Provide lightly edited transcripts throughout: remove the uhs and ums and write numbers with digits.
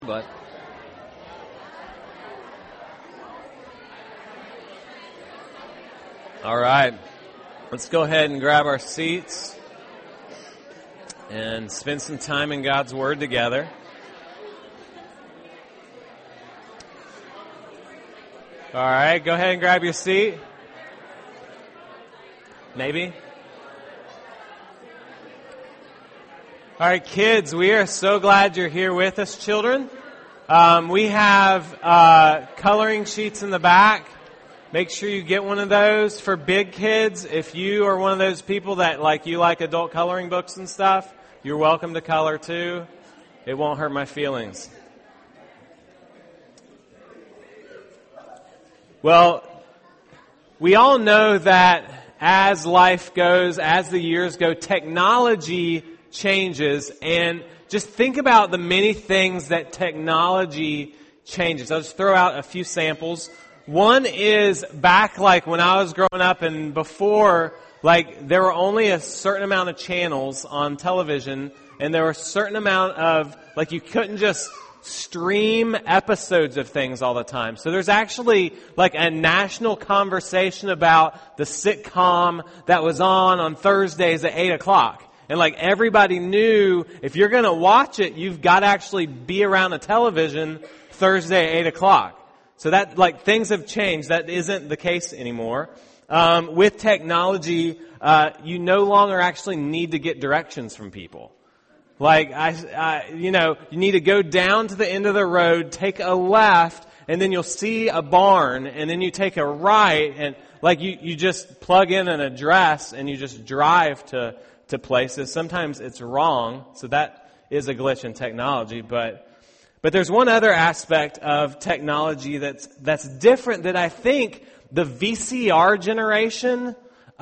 But all right, let's go ahead and grab our seats and spend some time in God's Word together. All right, go ahead and grab your seat. Maybe. All right, kids, we are so glad you're here with us, children. We have coloring sheets in the back. Make sure you get one of those for big kids. If you are one of those people that like adult coloring books and stuff, you're welcome to color too. It won't hurt my feelings. Well, we all know that as life goes, as the years go, technology changes, and just think about the many things that technology changes. I'll just throw out a few samples. One is back like when I was growing up and before, like there were only a certain amount of channels on television, and there were a certain amount of, like you couldn't just stream episodes of things all the time. So there's actually like a national conversation about the sitcom that was on Thursdays at 8 o'clock. And like everybody knew, if you're going to watch it, you've got to actually be around a television Thursday at 8 o'clock. So that, like, things have changed. That isn't the case anymore. With technology, you no longer actually need to get directions from people. Like, you need to go down to the end of the road, take a left, and then you'll see a barn, and then you take a right, and like you just plug in an address and you just drive to places. Sometimes it's wrong, so that is a glitch in technology. But there's one other aspect of technology that's different that I think the VCR generation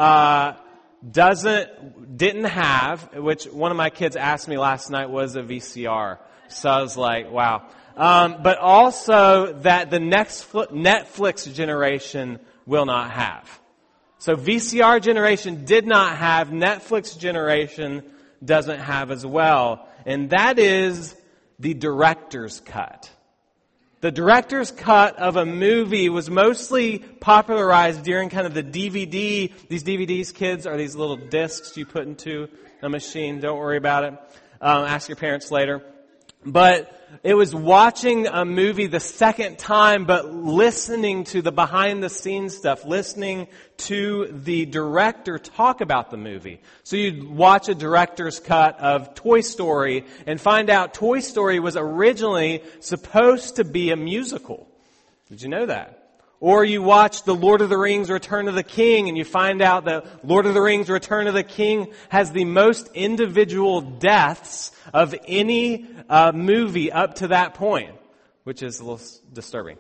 didn't have, which one of my kids asked me last night was a VCR. So I was like, wow. But also that the next Netflix generation will not have. So VCR generation did not have, Netflix generation doesn't have as well. And that is the director's cut. The director's cut of a movie was mostly popularized during kind of the DVD. These DVDs, kids, are these little discs you put into a machine. Don't worry about it. Ask your parents later. But it was watching a movie the second time, but listening to the behind-the-scenes stuff, listening to the director talk about the movie. So you'd watch a director's cut of Toy Story and find out Toy Story was originally supposed to be a musical. Did you know that? Or you watch The Lord of the Rings Return of the King and you find out that Lord of the Rings Return of the King has the most individual deaths of any movie up to that point, which is a little disturbing.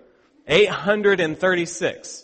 836.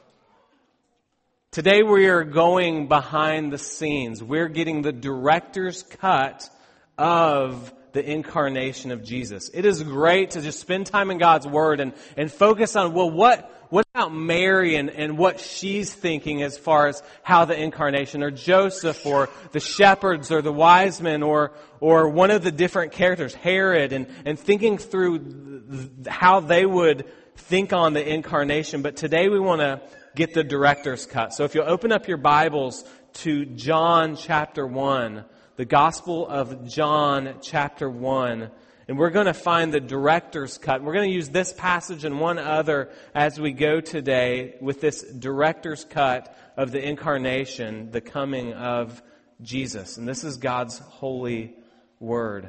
Today we are going behind the scenes. We're getting the director's cut of the incarnation of Jesus. It is great to just spend time in God's Word and focus on, well, what about Mary and what she's thinking as far as how the incarnation, or Joseph, or the shepherds, or the wise men, or one of the different characters, Herod, and thinking through how they would think on the incarnation. But today we want to get the director's cut. So if you'll open up your Bibles to John chapter 1, the Gospel of John chapter 1, and we're going to find the director's cut. We're going to use this passage and one other as we go today with this director's cut of the incarnation, the coming of Jesus. And this is God's holy word.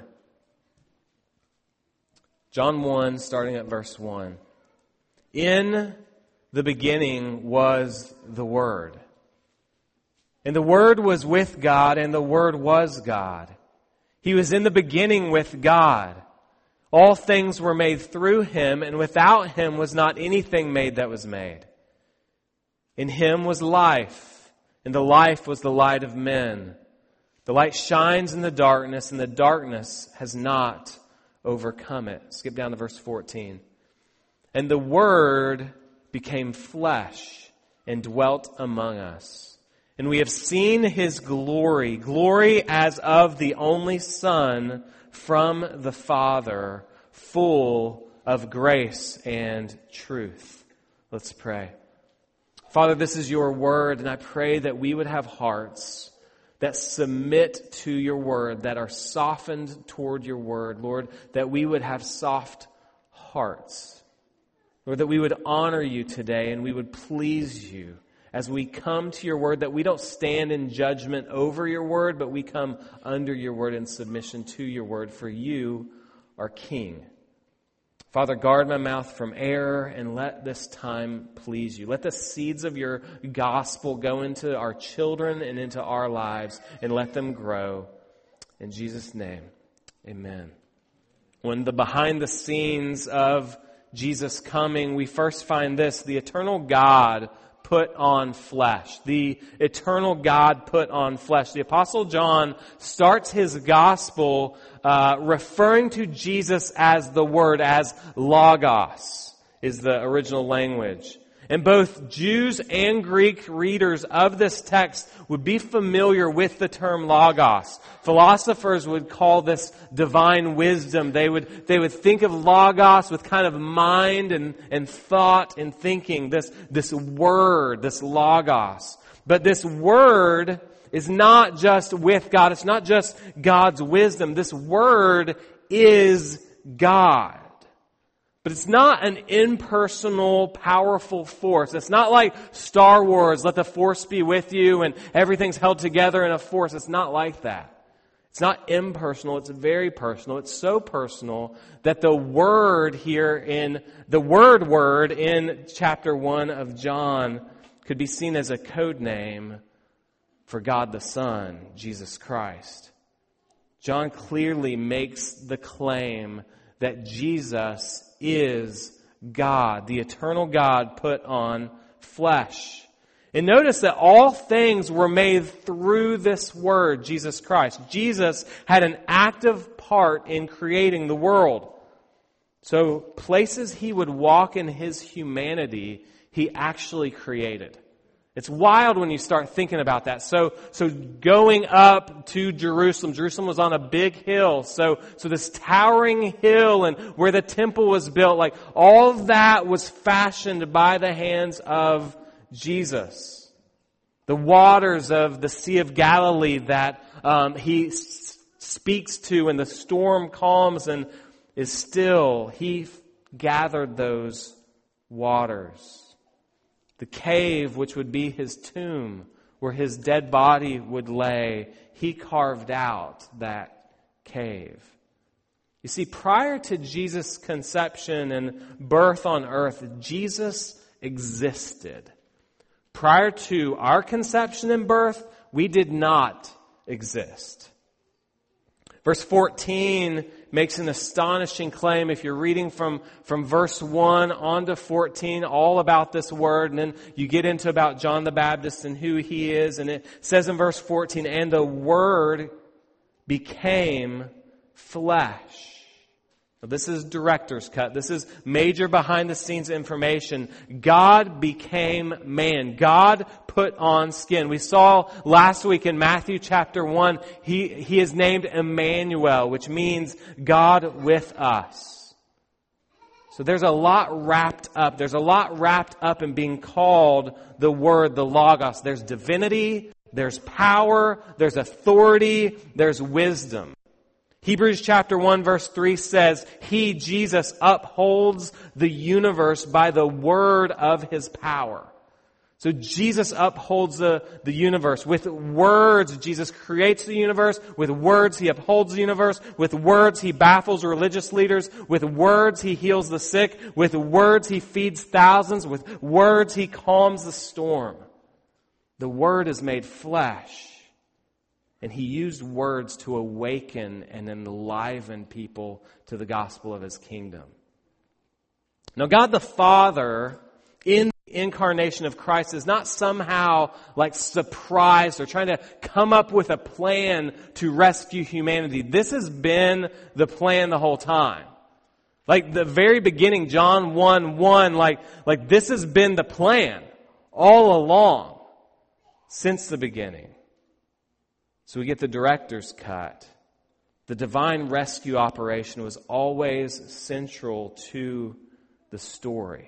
John 1, starting at verse 1. In the beginning was the Word. And the Word was with God, and the Word was God. He was in the beginning with God. All things were made through Him, and without Him was not anything made that was made. In Him was life, and the life was the light of men. The light shines in the darkness, and the darkness has not overcome it. Skip down to verse 14. And the Word became flesh and dwelt among us. And we have seen His glory, glory as of the only Son from the Father, full of grace and truth. Let's pray. Father, this is your word, and I pray that we would have hearts that submit to your word, that are softened toward your word. Lord, that we would have soft hearts. Lord, that we would honor you today and we would please you as we come to your word, that we don't stand in judgment over your word, but we come under your word in submission to your word, for you are King. Father, guard my mouth from error and let this time please you. Let the seeds of your gospel go into our children and into our lives and let them grow. In Jesus' name, amen. When the behind the scenes of Jesus coming, we first find this: the eternal God put on flesh. The eternal God put on flesh. The Apostle John starts his gospel referring to Jesus as the Word, as Logos is the original language. And both Jews and Greek readers of this text would be familiar with the term Logos. Philosophers would call this divine wisdom. They would think of Logos with kind of mind and thought and thinking. This word, this Logos. But this word is not just with God. It's not just God's wisdom. This word is God. But it's not an impersonal, powerful force. It's not like Star Wars, let the force be with you and everything's held together in a force. It's not like that. It's not impersonal. It's very personal. It's so personal that the word here in the word in chapter 1 of John could be seen as a code name for God the Son, Jesus Christ. John clearly makes the claim that Jesus is God, the eternal God put on flesh. And notice that all things were made through this word, Jesus Christ. Jesus had an active part in creating the world. So places he would walk in his humanity, he actually created. It's wild when you start thinking about that. So going up to Jerusalem was on a big hill. So this towering hill and where the temple was built, like all of that was fashioned by the hands of Jesus. The waters of the Sea of Galilee that he speaks to and the storm calms and is still, he gathered those waters. The cave, which would be his tomb, where his dead body would lay, he carved out that cave. You see, prior to Jesus' conception and birth on earth, Jesus existed. Prior to our conception and birth, we did not exist. Verse 14 makes an astonishing claim. If you're reading from verse 1 on to 14, all about this word, and then you get into about John the Baptist and who he is, and it says in verse 14, and the Word became flesh. Now, this is director's cut. This is major behind the scenes information. God became man. God put on skin. We saw last week in Matthew chapter 1, he is named Emmanuel, which means God with us. So there's a lot wrapped up. There's a lot wrapped up in being called the Word, the Logos. There's divinity, there's power, there's authority, there's wisdom. Hebrews chapter 1 verse 3 says, He, Jesus, upholds the universe by the word of His power. So Jesus upholds the universe. With words, Jesus creates the universe. With words, He upholds the universe. With words, He baffles religious leaders. With words, He heals the sick. With words, He feeds thousands. With words, He calms the storm. The Word is made flesh. And He used words to awaken and enliven people to the gospel of His kingdom. Now, God the Father, in the incarnation of Christ, is not somehow like surprised or trying to come up with a plan to rescue humanity. This has been the plan the whole time. Like the very beginning, John 1:1, like this has been the plan all along since the beginning. So we get the director's cut. The divine rescue operation was always central to the story.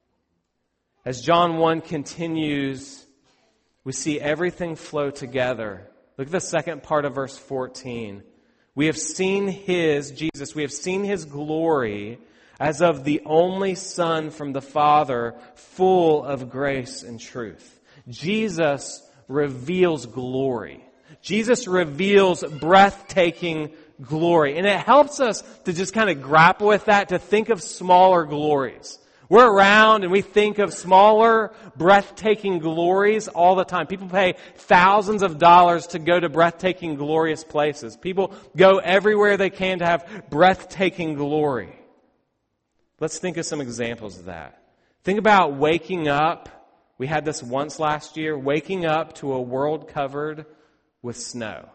As John 1 continues, we see everything flow together. Look at the second part of verse 14. We have seen Jesus, we have seen His glory as of the only Son from the Father, full of grace and truth. Jesus reveals glory. Jesus reveals breathtaking glory. And it helps us to just kind of grapple with that, to think of smaller glories. We're around and we think of smaller, breathtaking glories all the time. People pay thousands of dollars to go to breathtaking, glorious places. People go everywhere they can to have breathtaking glory. Let's think of some examples of that. Think about waking up. We had this once last year, waking up to a world covered with snow.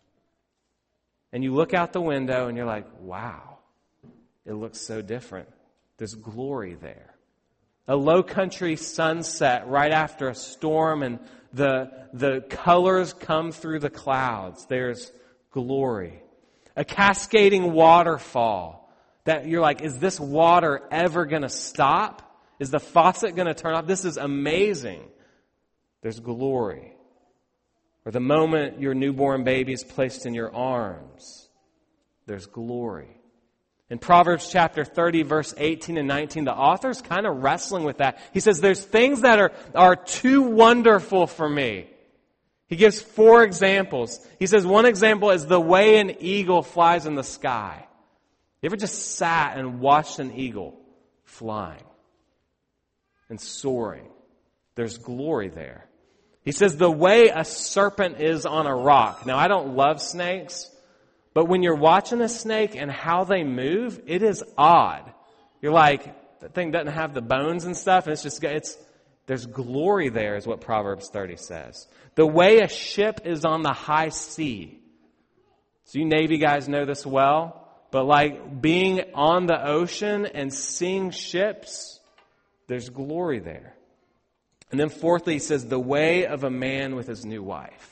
And you look out the window and you're like, wow, it looks so different. There's glory there. A low country sunset right after a storm and the colors come through the clouds. There's glory. A cascading waterfall that you're like, is this water ever going to stop? Is the faucet going to turn off? This is amazing. There's glory. Or the moment your newborn baby is placed in your arms, there's glory. In Proverbs chapter 30, verse 18 and 19, the author's kind of wrestling with that. He says, there's things that are too wonderful for me. He gives 4 examples. He says one example is the way an eagle flies in the sky. You ever just sat and watched an eagle flying and soaring? There's glory there. He says the way a serpent is on a rock. Now, I don't love snakes, but when you're watching a snake and how they move, it is odd. You're like, that thing doesn't have the bones and stuff, and there's glory there, is what Proverbs 30 says. The way a ship is on the high sea. So you Navy guys know this well, but like being on the ocean and seeing ships, there's glory there. And then fourthly, he says, the way of a man with his new wife.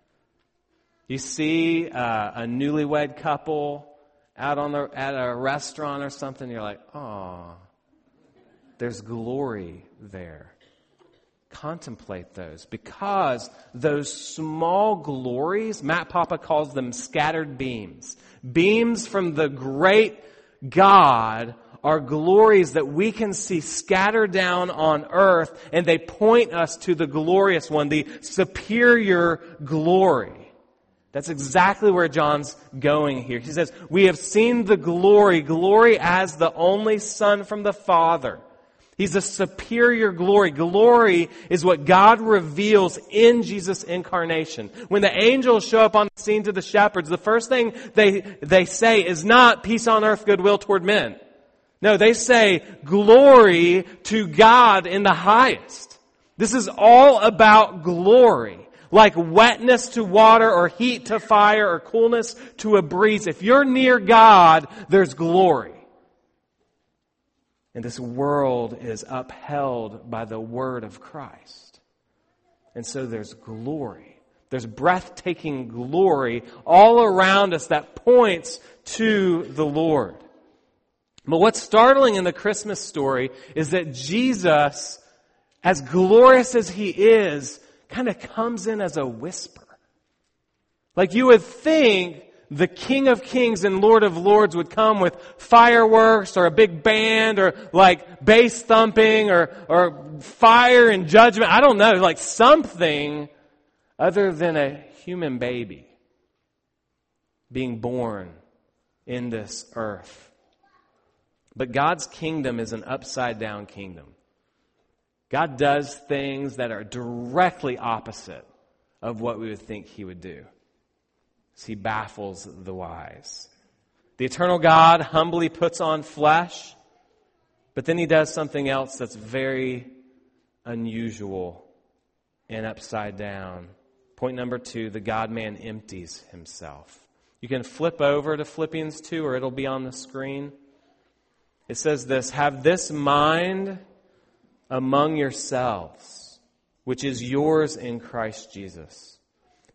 You see a newlywed couple out at a restaurant or something, you're like, oh, there's glory there. Contemplate those, because those small glories, Matt Papa calls them scattered beams. Beams from the great God are glories that we can see scattered down on earth, and they point us to the glorious one, the superior glory. That's exactly where John's going here. He says, we have seen the glory as the only Son from the Father. He's a superior glory. Glory is what God reveals in Jesus' incarnation. When the angels show up on the scene to the shepherds, the first thing they say is not peace on earth, goodwill toward men. No, they say glory to God in the highest. This is all about glory. Like wetness to water or heat to fire or coolness to a breeze. If you're near God, there's glory. And this world is upheld by the word of Christ. And so there's glory. There's breathtaking glory all around us that points to the Lord. But what's startling in the Christmas story is that Jesus, as glorious as He is, kind of comes in as a whisper. Like you would think the King of Kings and Lord of Lords would come with fireworks or a big band or like bass thumping or fire and judgment. I don't know, like something other than a human baby being born in this earth. But God's kingdom is an upside down kingdom. God does things that are directly opposite of what we would think He would do. He baffles the wise. The eternal God humbly puts on flesh, but then He does something else that's very unusual and upside down. Point number 2, the God-man empties Himself. You can flip over to Philippians 2, or it'll be on the screen. It says this, have this mind among yourselves, which is yours in Christ Jesus,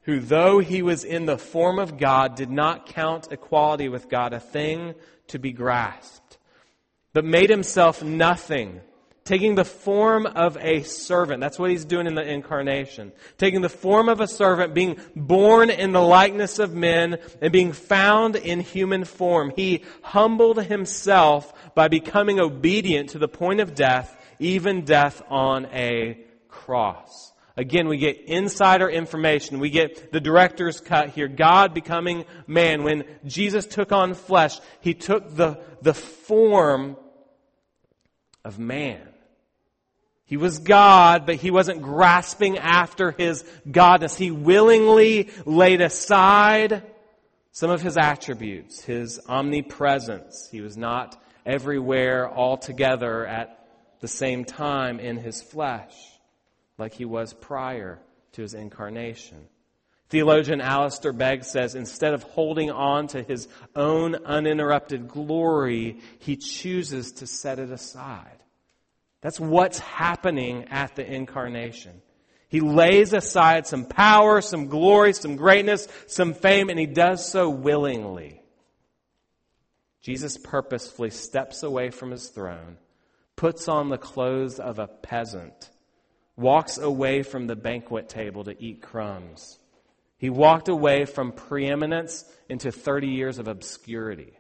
who, though he was in the form of God, did not count equality with God a thing to be grasped, but made himself nothing, taking the form of a servant. That's what he's doing in the incarnation. Taking the form of a servant, being born in the likeness of men, and being found in human form. He humbled himself by becoming obedient to the point of death, even death on a cross. Again, we get insider information. We get the director's cut here. God becoming man. When Jesus took on flesh, he took the form of man. He was God, but he wasn't grasping after his godness. He willingly laid aside some of his attributes, his omnipresence. He was not everywhere all together at the same time in his flesh, like he was prior to his incarnation. Theologian Alistair Begg says, instead of holding on to his own uninterrupted glory, he chooses to set it aside. That's what's happening at the incarnation. He lays aside some power, some glory, some greatness, some fame, and he does so willingly. Jesus purposefully steps away from his throne, puts on the clothes of a peasant, walks away from the banquet table to eat crumbs. He walked away from preeminence into 30 years of obscurity.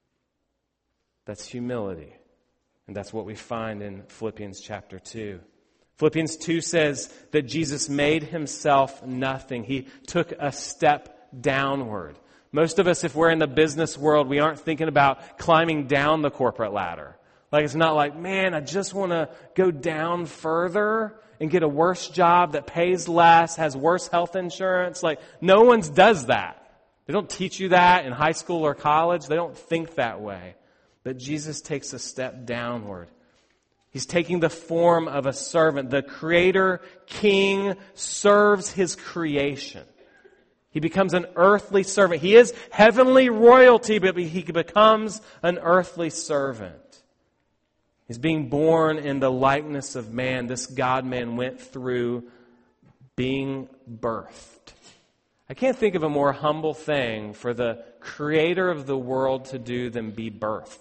That's humility. And that's what we find in Philippians chapter 2. Philippians 2 says that Jesus made himself nothing. He took a step downward. Most of us, if we're in the business world, we aren't thinking about climbing down the corporate ladder. Like, it's not like, man, I just want to go down further and get a worse job that pays less, has worse health insurance. Like, no one does that. They don't teach you that in high school or college. They don't think that way. But Jesus takes a step downward. He's taking the form of a servant. The Creator King serves his creation. He becomes an earthly servant. He is heavenly royalty, but he becomes an earthly servant. He's being born in the likeness of man. This God-man went through being birthed. I can't think of a more humble thing for the Creator of the world to do than be birthed.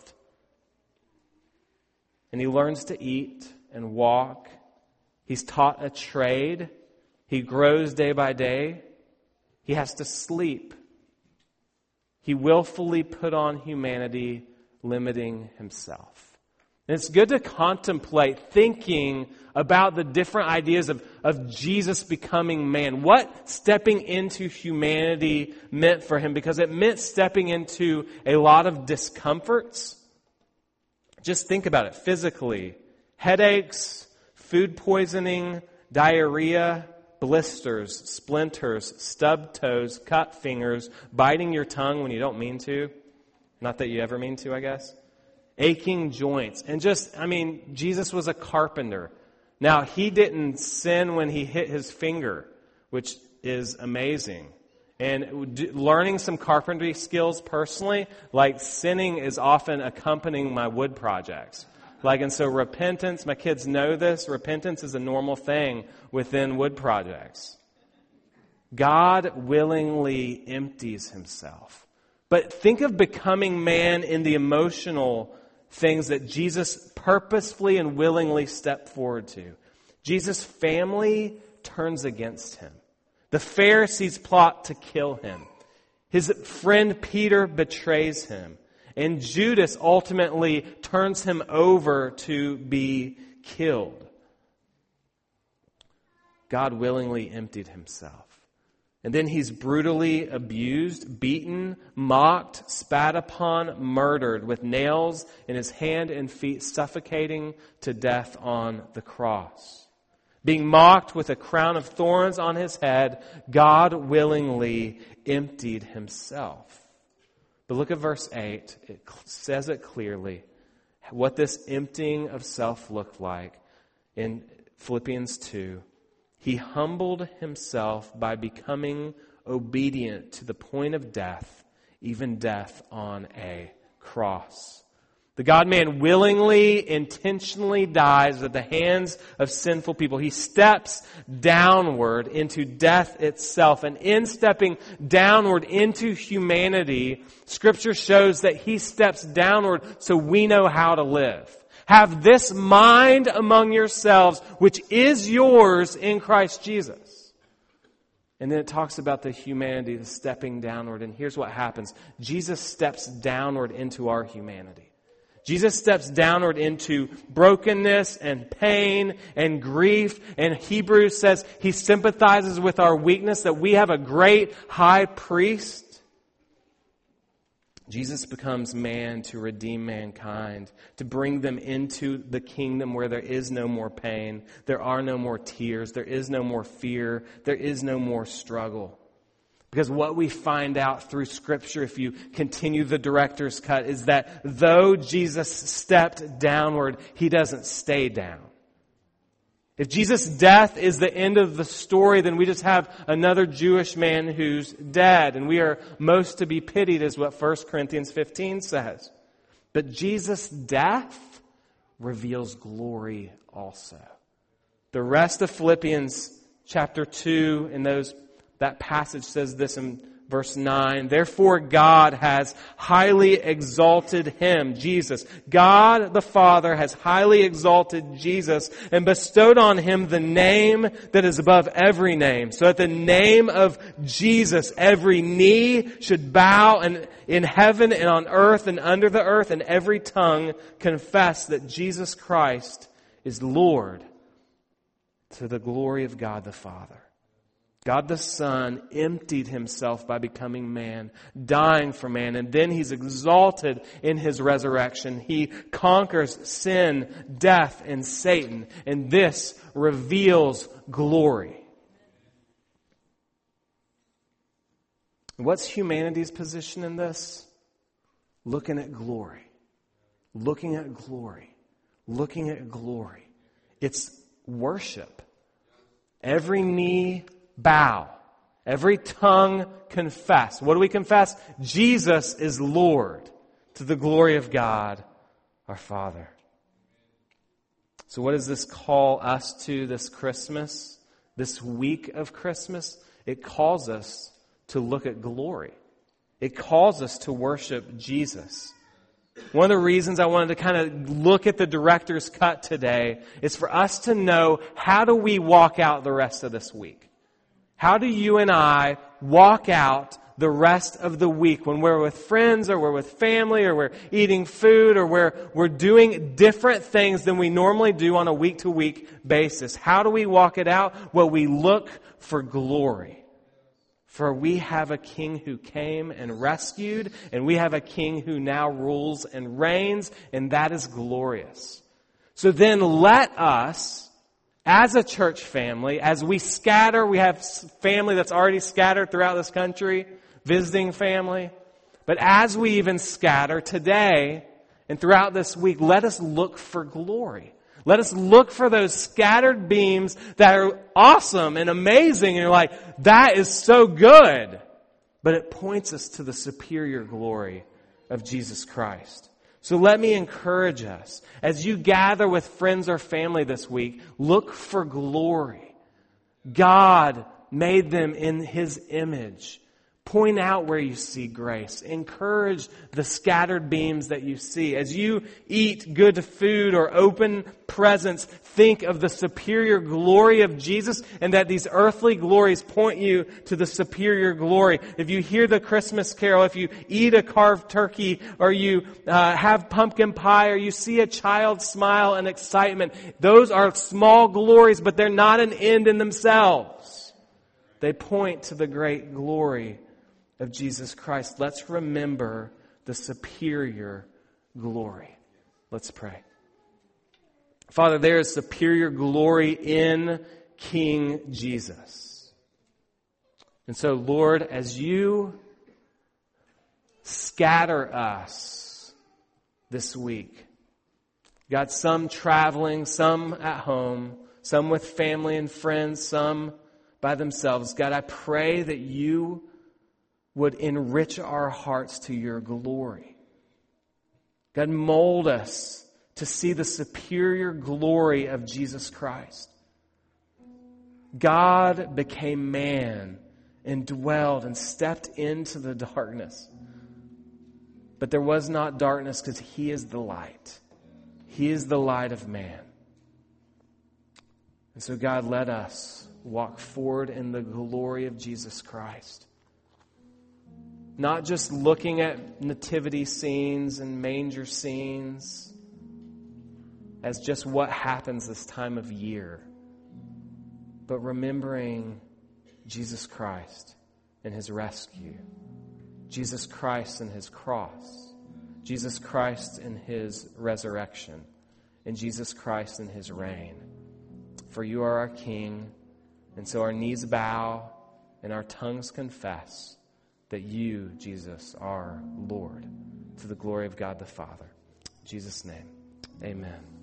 And he learns to eat and walk. He's taught a trade. He grows day by day. He has to sleep. He willfully put on humanity, limiting himself. And it's good to contemplate thinking about the different ideas of Jesus becoming man. What stepping into humanity meant for him, because it meant stepping into a lot of discomforts. Just think about it physically. Headaches, food poisoning, diarrhea, blisters, splinters, stubbed toes, cut fingers, biting your tongue when you don't mean to. Not that you ever mean to, I guess. Aching joints. And Jesus was a carpenter. Now, he didn't sin when he hit his finger, which is amazing. And learning some carpentry skills personally, like sinning is often accompanying my wood projects. And so repentance, my kids know this, repentance is a normal thing within wood projects. God willingly empties himself. But think of becoming man in the emotional things that Jesus purposefully and willingly stepped forward to. Jesus' family turns against him. The Pharisees plot to kill him. His friend Peter betrays him. And Judas ultimately turns him over to be killed. God willingly emptied himself. And then he's brutally abused, beaten, mocked, spat upon, murdered with nails in his hand and feet, suffocating to death on the cross. Being mocked with a crown of thorns on his head, God willingly emptied himself. But look at verse 8. It says it clearly what this emptying of self looked like in Philippians 2. He humbled himself by becoming obedient to the point of death, even death on a cross. The God-man willingly, intentionally dies at the hands of sinful people. He steps downward into death itself. And in stepping downward into humanity, Scripture shows that He steps downward so we know how to live. Have this mind among yourselves, which is yours in Christ Jesus. And then it talks about the humanity, the stepping downward. And here's what happens. Jesus steps downward into our humanity. Jesus steps downward into brokenness and pain and grief. And Hebrews says He sympathizes with our weakness, that we have a great high priest. Jesus becomes man to redeem mankind, to bring them into the kingdom where there is no more pain, there are no more tears, there is no more fear, there is no more struggle. Because what we find out through Scripture, if you continue the director's cut, is that though Jesus stepped downward, He doesn't stay down. If Jesus' death is the end of the story, then we just have another Jewish man who's dead, and we are most to be pitied, is what 1 Corinthians 15 says. But Jesus' death reveals glory also. The rest of Philippians chapter 2 in that passage says this in verse 9. Therefore God has highly exalted Him, Jesus. God the Father has highly exalted Jesus and bestowed on Him the name that is above every name. So at the name of Jesus, every knee should bow, and in heaven and on earth and under the earth, and every tongue confess that Jesus Christ is Lord, to the glory of God the Father. God the Son emptied Himself by becoming man, dying for man, and then He's exalted in His resurrection. He conquers sin, death, and Satan, and this reveals glory. What's humanity's position in this? Looking at glory. Looking at glory. Looking at glory. It's worship. Every knee bow. Every tongue confess. What do we confess? Jesus is Lord, to the glory of God, our Father. So what does this call us to this Christmas, this week of Christmas? It calls us to look at glory. It calls us to worship Jesus. One of the reasons I wanted to kind of look at the director's cut today is for us to know, how do we walk out the rest of this week? How do you and I walk out the rest of the week when we're with friends or we're with family or we're eating food or we're doing different things than we normally do on a week-to-week basis? How do we walk it out? Well, we look for glory. For we have a King who came and rescued, and we have a King who now rules and reigns, and that is glorious. So then let us, as a church family, as we scatter, we have family that's already scattered throughout this country, visiting family. But as we even scatter today and throughout this week, let us look for glory. Let us look for those scattered beams that are awesome and amazing. And you're like, that is so good. But it points us to the superior glory of Jesus Christ. So let me encourage us, as you gather with friends or family this week, look for glory. God made them in His image. Point out where you see grace. Encourage the scattered beams that you see. As you eat good food or open presents, think of the superior glory of Jesus, and that these earthly glories point you to the superior glory. If you hear the Christmas carol, if you eat a carved turkey, or you have pumpkin pie, or you see a child smile and excitement, those are small glories, but they're not an end in themselves. They point to the great glory of Jesus Christ. Let's remember the superior glory. Let's pray. Father, there is superior glory in King Jesus. And so, Lord, as you scatter us this week, God, some traveling, some at home, some with family and friends, some by themselves, God, I pray that you would enrich our hearts to your glory. God, mold us to see the superior glory of Jesus Christ. God became man and dwelled and stepped into the darkness. But there was not darkness because He is the light. He is the light of man. And so, God, let us walk forward in the glory of Jesus Christ. Not just looking at nativity scenes and manger scenes as just what happens this time of year, but remembering Jesus Christ and His rescue, Jesus Christ and His cross, Jesus Christ and His resurrection, and Jesus Christ and His reign. For You are our King, and so our knees bow and our tongues confess that You, Jesus, are Lord, to the glory of God the Father. In Jesus' name, amen.